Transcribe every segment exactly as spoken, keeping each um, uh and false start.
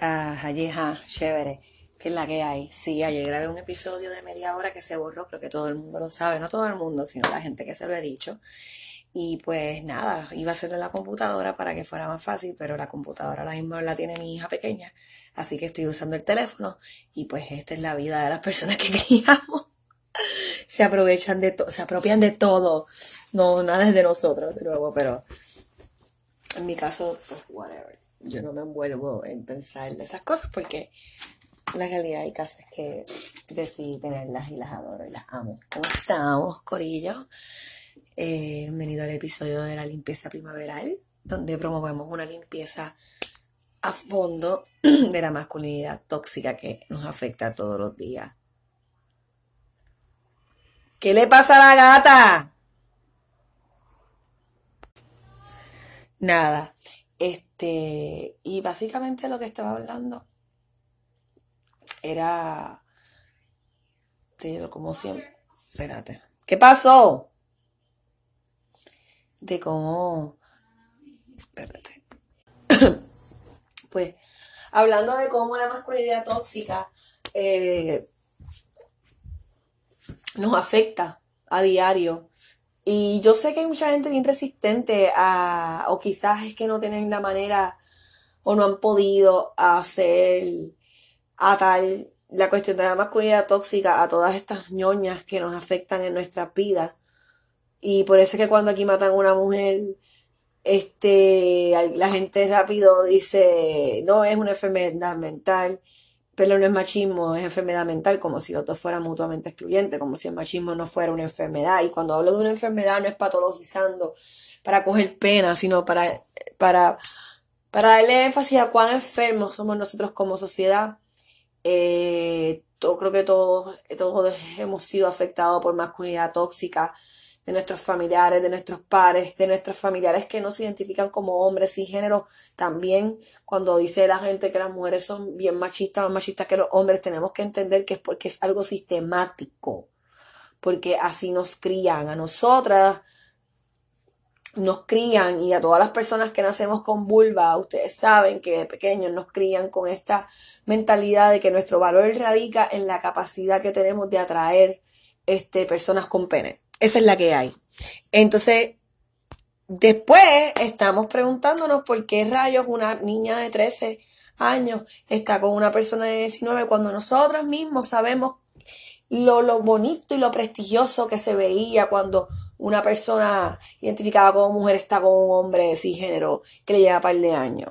Ah, Ayeja, chévere. ¿Qué es la que hay? Sí, ayer grabé un episodio de media hora que se borró, creo que todo el mundo lo sabe, no todo el mundo, sino la gente que se lo he dicho. Y pues nada, iba a hacerlo en la computadora para que fuera más fácil, pero la computadora la misma la tiene mi hija pequeña, así que estoy usando el teléfono y pues esta es la vida de las personas que criamos. Se aprovechan de todo, se apropian de todo. No, nada es de nosotros, de nuevo, pero en mi caso, pues whatever. Yo no me envuelvo en pensar de esas cosas porque la realidad hay casos que decidí tenerlas y las adoro y las amo. ¿Cómo estamos, Corillo? Eh, bienvenido al episodio de la limpieza primaveral, donde promovemos una limpieza a fondo de la masculinidad tóxica que nos afecta todos los días. ¿Qué le pasa a la gata? Nada. Este, y básicamente lo que estaba hablando era de lo como siempre. Espérate. ¿Qué pasó? De cómo. Espérate. Pues, hablando de cómo la masculinidad tóxica eh, nos afecta a diario. Y yo sé que hay mucha gente bien resistente a, o quizás es que no tienen la manera o no han podido hacer a tal la cuestión de la masculinidad tóxica a todas estas ñoñas que nos afectan en nuestras vidas. Y por eso es que cuando aquí matan a una mujer, este, la gente rápido dice, no, es una enfermedad mental, pero no es machismo, es enfermedad mental, como si los dos fueran mutuamente excluyentes, como si el machismo no fuera una enfermedad. Y cuando hablo de una enfermedad no es patologizando para coger pena, sino para, para, para darle énfasis a cuán enfermos somos nosotros como sociedad. Eh, todo, creo que todos, todos hemos sido afectados por masculinidad tóxica, de nuestros familiares, de nuestros pares, de nuestros familiares que no se identifican como hombres sin género. También cuando dice la gente que las mujeres son bien machistas, más machistas que los hombres, tenemos que entender que es porque es algo sistemático, porque así nos crían a nosotras, nos crían y a todas las personas que nacemos con vulva, ustedes saben que de pequeños nos crían con esta mentalidad de que nuestro valor radica en la capacidad que tenemos de atraer este, personas con pene. Esa es la que hay. Entonces, después estamos preguntándonos por qué rayos una niña de trece años está con una persona de diecinueve cuando nosotros mismos sabemos lo, lo bonito y lo prestigioso que se veía cuando una persona identificada como mujer está con un hombre cisgénero que le lleva un par de años.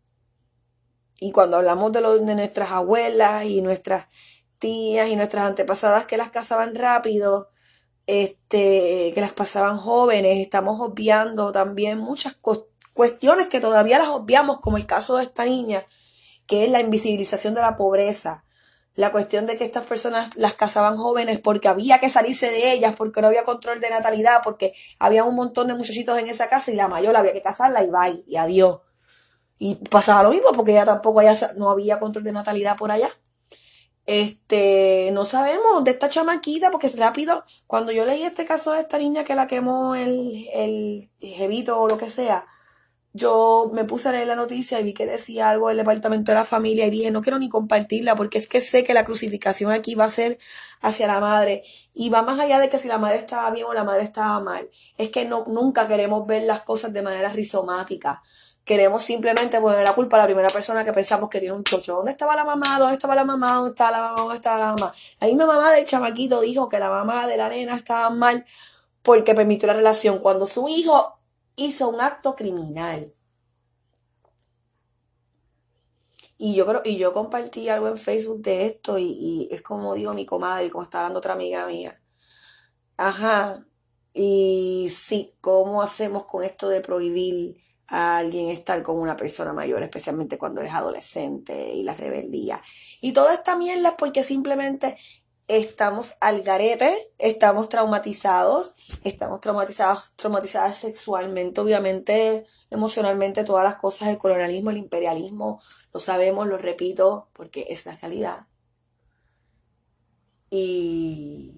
Y cuando hablamos de, lo, de nuestras abuelas y nuestras tías y nuestras antepasadas que las casaban rápido, este, que las pasaban jóvenes, estamos obviando también muchas cu- cuestiones que todavía las obviamos, como el caso de esta niña, que es la invisibilización de la pobreza. La cuestión de que estas personas las casaban jóvenes porque había que salirse de ellas, porque no había control de natalidad, porque había un montón de muchachitos en esa casa y la mayor había que casarla y bye, y adiós. Y pasaba lo mismo porque ya tampoco allá no había control de natalidad por allá. Este, no sabemos de esta chamaquita porque es rápido. Cuando yo leí este caso de esta niña que la quemó el, el jevito o lo que sea, yo me puse a leer la noticia y vi que decía algo del departamento de la familia y dije, no quiero ni compartirla porque es que sé que la crucificación aquí va a ser hacia la madre y va más allá de que si la madre estaba bien o la madre estaba mal. Es que no, nunca queremos ver las cosas de manera rizomática. Queremos simplemente poner la culpa a la primera persona que pensamos que tiene un chocho. ¿Dónde estaba la mamá? ¿Dónde estaba la mamá? ¿Dónde estaba la mamá? ¿Dónde estaba la mamá? La misma mamá del chamaquito dijo que la mamá de la nena estaba mal porque permitió la relación cuando su hijo hizo un acto criminal. Y yo creo, y yo compartí algo en Facebook de esto y, y es como digo mi comadre y como está hablando otra amiga mía. Ajá. Y sí, ¿cómo hacemos con esto de prohibir a alguien estar con una persona mayor, especialmente cuando eres adolescente y la rebeldía? Y toda esta mierda es porque simplemente estamos al garete, estamos traumatizados, estamos traumatizados, traumatizadas sexualmente, obviamente, emocionalmente, todas las cosas, el colonialismo, el imperialismo, lo sabemos, lo repito, porque es la realidad. Y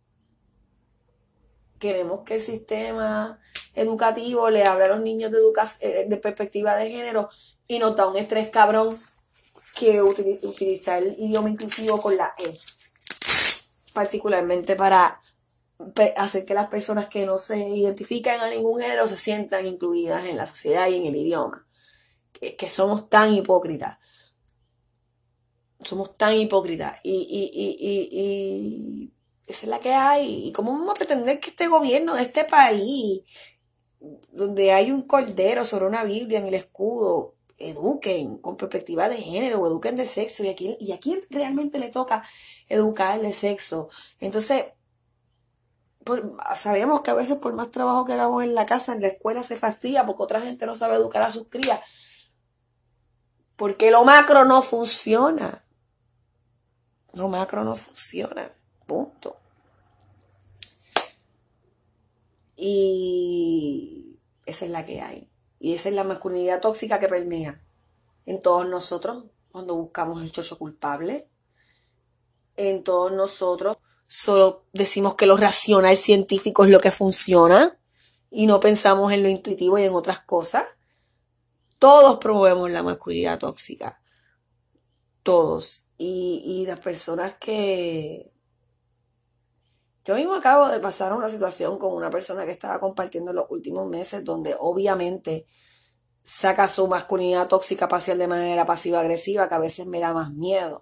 queremos que el sistema educativo le hable a los niños de, educa- eh, de perspectiva de género y nos da un estrés cabrón que util- utilizar el idioma inclusivo con la E, particularmente para pe- hacer que las personas que no se identifican a ningún género se sientan incluidas en la sociedad y en el idioma. Que, que somos tan hipócritas. Somos tan hipócritas. Y, y, y, y, y esa es la que hay. ¿Y cómo vamos a pretender que este gobierno de este país, donde hay un cordero sobre una Biblia en el escudo, eduquen con perspectiva de género o eduquen de sexo? Y a quién, y a quién realmente le toca educar de sexo. Entonces, por- sabemos que a veces por más trabajo que hagamos en la casa, en la escuela se fastidia porque otra gente no sabe educar a sus crías. Porque lo macro no funciona. Lo macro no funciona. Punto. Y esa es la que hay. Y esa es la masculinidad tóxica que permea en todos nosotros cuando buscamos el chocho culpable. En todos nosotros solo decimos que lo racional científico es lo que funciona y no pensamos en lo intuitivo y en otras cosas. Todos promovemos la masculinidad tóxica. Todos. Y, y las personas que... Yo mismo acabo de pasar una situación con una persona que estaba compartiendo en los últimos meses donde obviamente saca su masculinidad tóxica parcial de manera pasiva-agresiva, que a veces me da más miedo.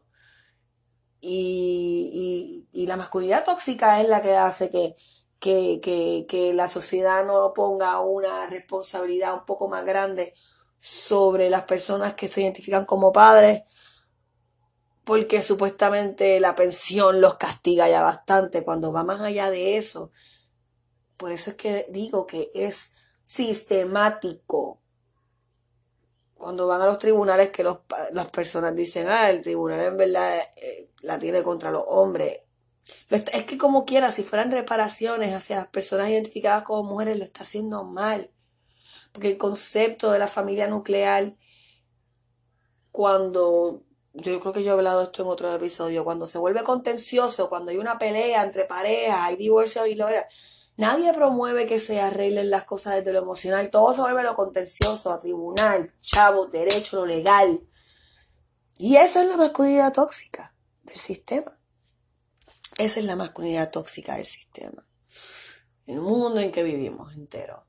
Y, y, y la masculinidad tóxica es la que hace que, que, que, que la sociedad no ponga una responsabilidad un poco más grande sobre las personas que se identifican como padres, porque supuestamente la pensión los castiga ya bastante, cuando va más allá de eso. Por eso es que digo que es sistemático. Cuando van a los tribunales que los, las personas dicen, ah, el tribunal en verdad eh, la tiene contra los hombres. Lo está, es que como quiera, si fueran reparaciones hacia las personas identificadas como mujeres, lo está haciendo mal. Porque el concepto de la familia nuclear, cuando, yo creo que yo he hablado de esto en otro episodio, cuando se vuelve contencioso, cuando hay una pelea entre parejas, hay divorcio y lo nadie promueve que se arreglen las cosas desde lo emocional, todo se vuelve lo contencioso, a tribunal, chavo, derecho, lo legal. Y esa es la masculinidad tóxica del sistema. Esa es la masculinidad tóxica del sistema. El mundo en que vivimos entero.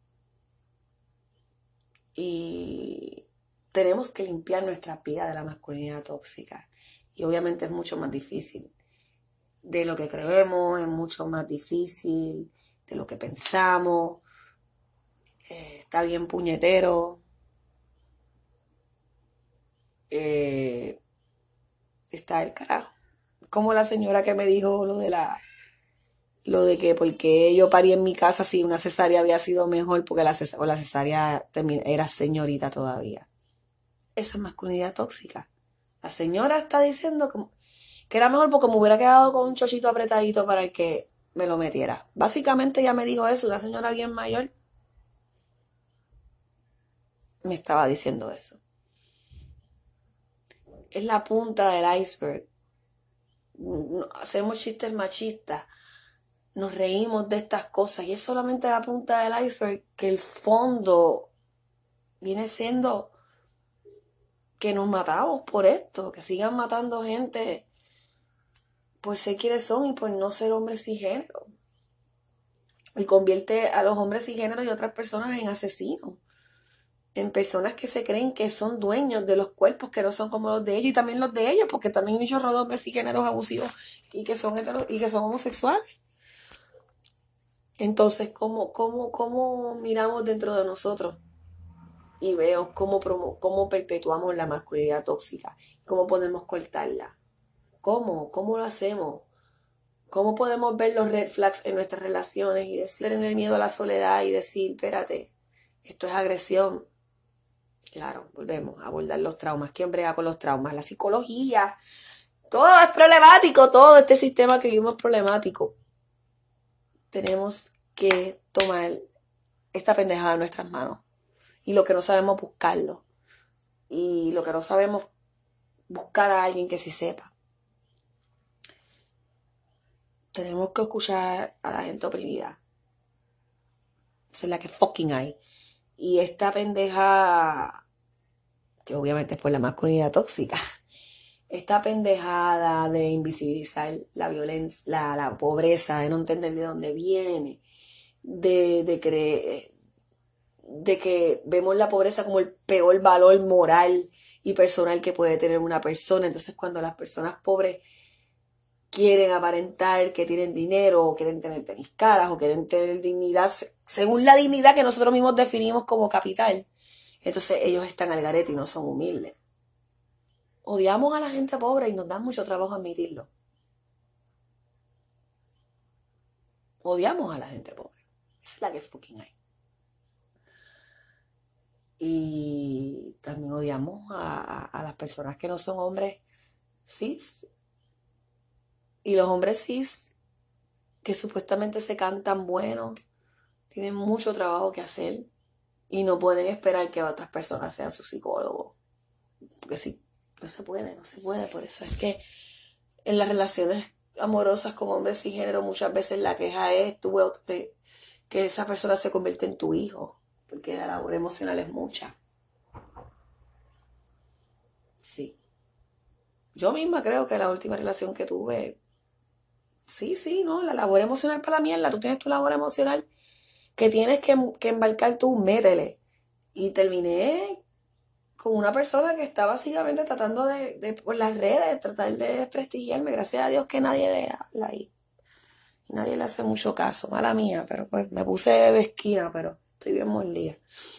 Y tenemos que limpiar nuestra vida de la masculinidad tóxica. Y obviamente es mucho más difícil de lo que creemos, es mucho más difícil de lo que pensamos. Eh, está bien puñetero. Eh, está el carajo. Como la señora que me dijo lo de la lo de que porque yo parí en mi casa si una cesárea había sido mejor porque la cesárea, o la cesárea era señorita todavía. Eso es masculinidad tóxica. La señora está diciendo que, que era mejor porque me hubiera quedado con un chochito apretadito para el que me lo metiera. Básicamente ella me dijo eso, una señora bien mayor me estaba diciendo eso. Es la punta del iceberg. Hacemos chistes machistas, nos reímos de estas cosas y es solamente la punta del iceberg, que el fondo viene siendo que nos matamos por esto, que sigan matando gente por ser quienes son y por no ser hombres cisgénero. Y convierte a los hombres cisgénero y otras personas en asesinos, en personas que se creen que son dueños de los cuerpos que no son como los de ellos y también los de ellos, porque también hay muchos hombres cisgéneros abusivos y que son heteros, y que son homosexuales. Entonces, ¿cómo, cómo, cómo miramos dentro de nosotros? Y veo cómo, promo, cómo perpetuamos la masculinidad tóxica, cómo podemos cortarla. ¿Cómo? ¿Cómo lo hacemos? ¿Cómo podemos ver los red flags en nuestras relaciones y decir, en el miedo a la soledad y decir, espérate, esto es agresión? Claro, volvemos a abordar los traumas. ¿Quién brega con los traumas? La psicología. Todo es problemático, todo este sistema que vivimos es problemático. Tenemos que tomar esta pendejada en nuestras manos. Y lo que no sabemos, buscarlo. Y lo que no sabemos, buscar a alguien que sí sepa. Tenemos que escuchar a la gente oprimida. Esa es la que fucking hay. Y esta pendeja, que obviamente es por la masculinidad tóxica, esta pendejada de invisibilizar la violencia, la, la pobreza, de no entender de dónde viene, de, de creer, de que vemos la pobreza como el peor valor moral y personal que puede tener una persona. Entonces, cuando las personas pobres quieren aparentar que tienen dinero, o quieren tener tenis caras, o quieren tener dignidad, según la dignidad que nosotros mismos definimos como capital, entonces ellos están al garete y no son humildes. Odiamos a la gente pobre y nos da mucho trabajo admitirlo. Odiamos a la gente pobre. Esa es la que fucking hay. Y también odiamos a, a, a las personas que no son hombres cis. Y los hombres cis que supuestamente se cantan buenos, tienen mucho trabajo que hacer y no pueden esperar que otras personas sean sus psicólogos. Porque sí, no se puede, no se puede. Por eso es que en las relaciones amorosas con hombres y género muchas veces la queja es tu, de, que esa persona se convierte en tu hijo, porque la labor emocional es mucha. Sí. Yo misma creo que la última relación que tuve, sí, sí, ¿no? La labor emocional para la mierda. Tú tienes tu labor emocional que tienes que, que embarcar tú, métele. Y terminé con una persona que está básicamente tratando de, de por las redes, tratar de desprestigiarme. Gracias a Dios que nadie le habla ahí. Y nadie le hace mucho caso. Mala mía, pero pues me puse de esquina, pero estoy bien mordida.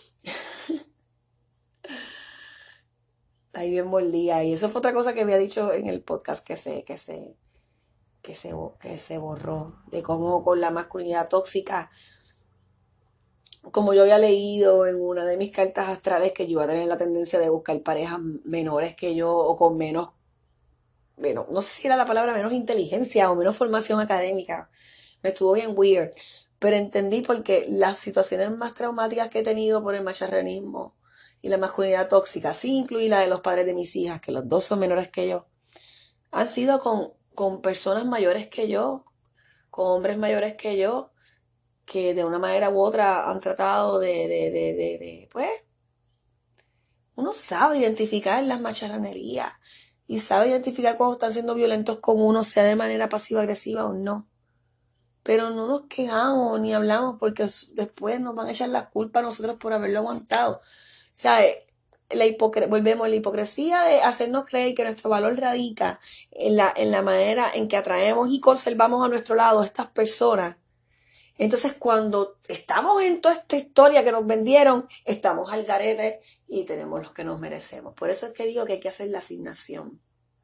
Estoy bien mordida. Y eso fue otra cosa que había dicho en el podcast que se, que se, que se, que se borró. De cómo con la masculinidad tóxica, como yo había leído en una de mis cartas astrales, que yo iba a tener la tendencia de buscar parejas menores que yo o con menos, bueno, no sé si era la palabra menos inteligencia o menos formación académica. Me estuvo bien weird. Pero entendí porque las situaciones más traumáticas que he tenido por el macharranismo y la masculinidad tóxica, sí incluí la de los padres de mis hijas, que los dos son menores que yo, han sido con, con personas mayores que yo, con hombres mayores que yo, que de una manera u otra han tratado de, de, de, de, de pues, uno sabe identificar las macharranerías y sabe identificar cuando están siendo violentos con uno, sea de manera pasiva-agresiva o no. Pero no nos quejamos ni hablamos porque después nos van a echar la culpa a nosotros por haberlo aguantado. O sea, la hipocre volvemos a la hipocresía de hacernos creer que nuestro valor radica en la, en la manera en que atraemos y conservamos a nuestro lado a estas personas. Entonces, cuando estamos en toda esta historia que nos vendieron, estamos al garete y tenemos los que nos merecemos. Por eso es que digo que hay que hacer la asignación.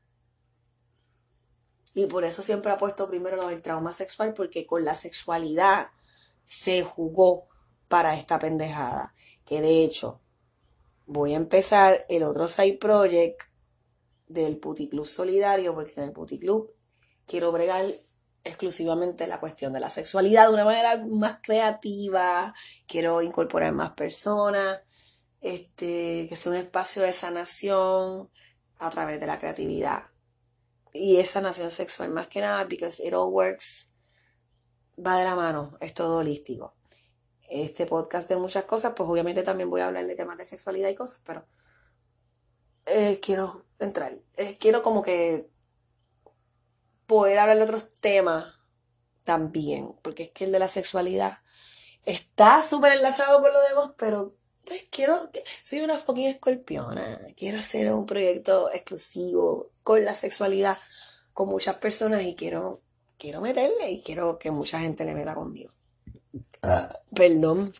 Y por eso siempre apuesto primero lo del trauma sexual, porque con la sexualidad se jugó para esta pendejada. Que de hecho, voy a empezar el otro side project del Puticlub Solidario, porque en el Puticlub quiero bregar exclusivamente la cuestión de la sexualidad de una manera más creativa. Quiero incorporar más personas, este, que sea un espacio de sanación a través de la creatividad. Y esa sanación sexual, más que nada, because it all works, va de la mano, es todo holístico. Este podcast de muchas cosas, pues obviamente también voy a hablar de temas de sexualidad y cosas, pero eh, quiero entrar, eh, quiero como que poder hablar de otros temas también, porque es que el de la sexualidad está súper enlazado con lo demás, pero pues quiero, soy una fucking escorpiona, quiero hacer un proyecto exclusivo con la sexualidad, con muchas personas y quiero, quiero meterle y quiero que mucha gente le meta conmigo. Ah. Perdón.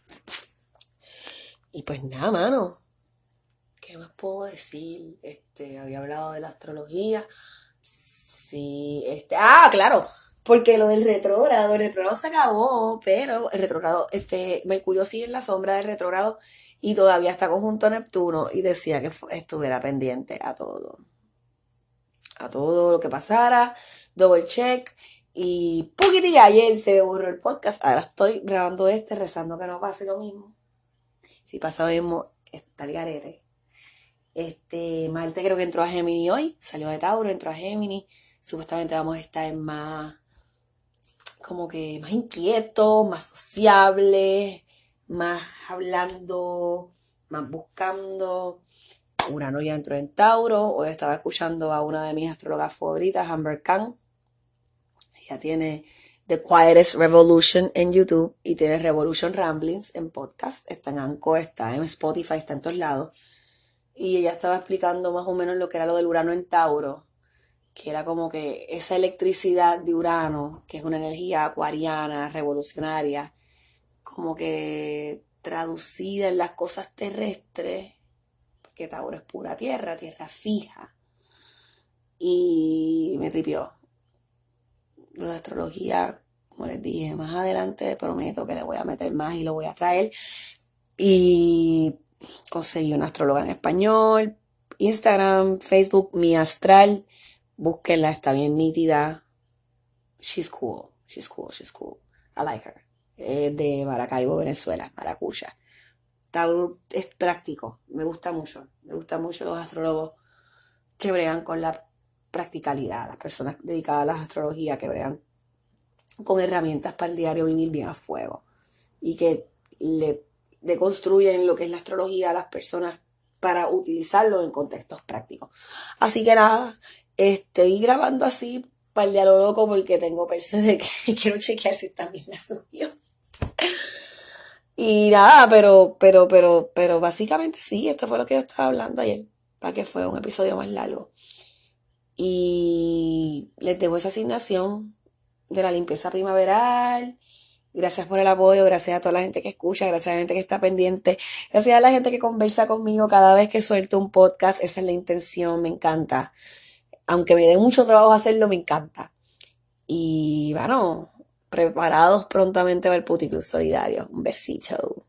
Y pues nada, mano. ¿Qué más puedo decir? Este, había hablado de la astrología. Sí, este, ah, claro, porque lo del retrógrado, el retrógrado se acabó, pero el retrógrado, este, Mercurio sigue en la sombra del retrógrado y todavía está conjunto a Neptuno y decía que estuviera pendiente a todo, a todo lo que pasara, double check y ¡puquiti! Ayer se borró el podcast, ahora estoy grabando este rezando que no pase lo mismo. Si pasa lo mismo, está el garete. Este, Marte creo que entró a Géminis hoy, salió de Tauro, entró a Géminis. Supuestamente vamos a estar más, como que más inquietos, más sociables, más hablando, más buscando. Urano ya entró en Tauro. Hoy estaba escuchando a una de mis astrólogas favoritas, Amber Khan. Ella tiene The Quietest Revolution en YouTube y tiene Revolution Ramblings en podcast. Está en Anchor, está en Spotify, está en todos lados. Y ella estaba explicando más o menos lo que era lo del Urano en Tauro, que era como que esa electricidad de Urano, que es una energía acuariana, revolucionaria, como que traducida en las cosas terrestres, porque Tauro es pura tierra, tierra fija. Y me tripió. Lo de astrología, como les dije, más adelante prometo que le voy a meter más y lo voy a traer. Y conseguí una astróloga en español, Instagram, Facebook, Mi Astral. Búsquenla, está bien nítida. She's cool, she's cool, she's cool. I like her. Es de Maracaibo, Venezuela, Maracuya. Tauro es práctico, me gusta mucho. Me gustan mucho los astrólogos que bregan con la practicalidad, las personas dedicadas a la astrología que bregan con herramientas para el diario vivir bien a fuego y que le deconstruyen lo que es la astrología a las personas para utilizarlo en contextos prácticos. Así que nada, estoy grabando así para el día lo loco porque tengo perse de que quiero chequear si también la subió. Y nada, pero, pero, pero, pero básicamente sí, esto fue lo que yo estaba hablando ayer, para que fue un episodio más largo. Y les debo esa asignación de la limpieza primaveral. Gracias por el apoyo, gracias a toda la gente que escucha, gracias a la gente que está pendiente, gracias a la gente que conversa conmigo cada vez que suelto un podcast. Esa es la intención, me encanta. Aunque me dé mucho trabajo hacerlo, me encanta. Y bueno, preparados prontamente para el Puticlub Solidario. Un besito.